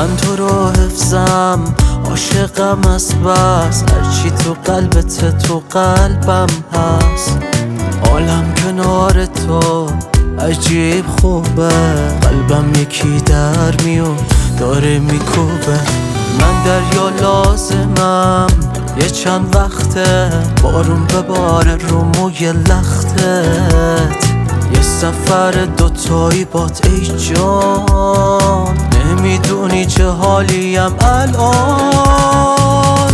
من تو رو حفظم، عاشقم از بس، هرچی تو قلبت تو قلبم هست. عالم کنار تو عجیب خوبه، قلبم یکی در میون داره میکوبه. من دریا لازمم، یه چند وقته بارون بباره رو موی لختت. یه سفر دوتایی بات ای جان، نمیدونی چه حالیم الان.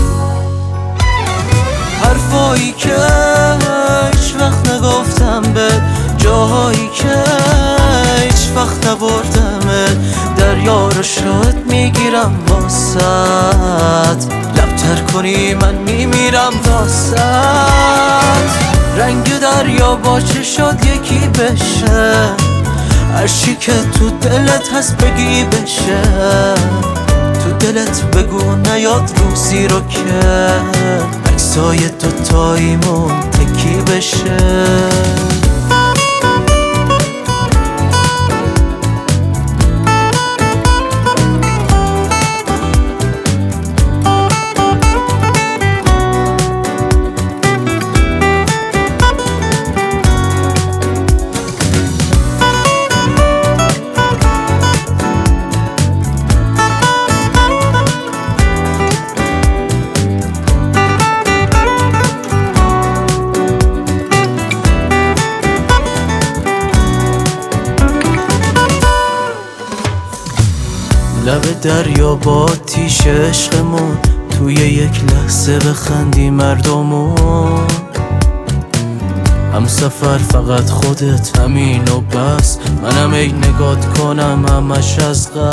حرفایی که هیچ وقت نگفتم به، جاهایی که هیچ وقت نبردمت، دریا رو شد میگیرم واسط. لبتر کنی من میمیرم واسط. رنگ دریا با چه شد یکی بشه، هرچی که تو دلت هست بگی بشه. تو دلت بگو نیاد روزی رو که عکسای دوتاییمون تکی بشه. لب دریا با آتیش عشقمون، توی یک لحظه بخندی مردمون. هم سفر فقط خودت همین و بس، منم ای نگات کنم همش از قصد.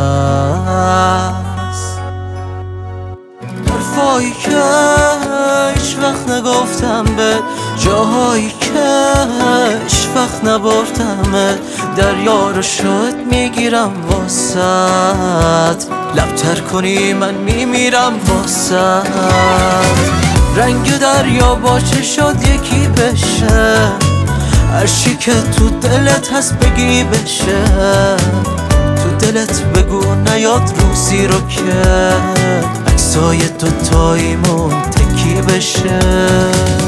حرفایی که هیچ وقت نگفتم به، جاهایی که هیچ وقت نبردمت، دریا رو شد میگیرم واسط. لبتر کنی من میمیرم واسط. رنگ دریا با چه شد یکی بشه، هرچی که تو دلت هست بگی بشه. تو دلت بگو نیاد روزی رو که عکسای دوتاییمون تکی بشه.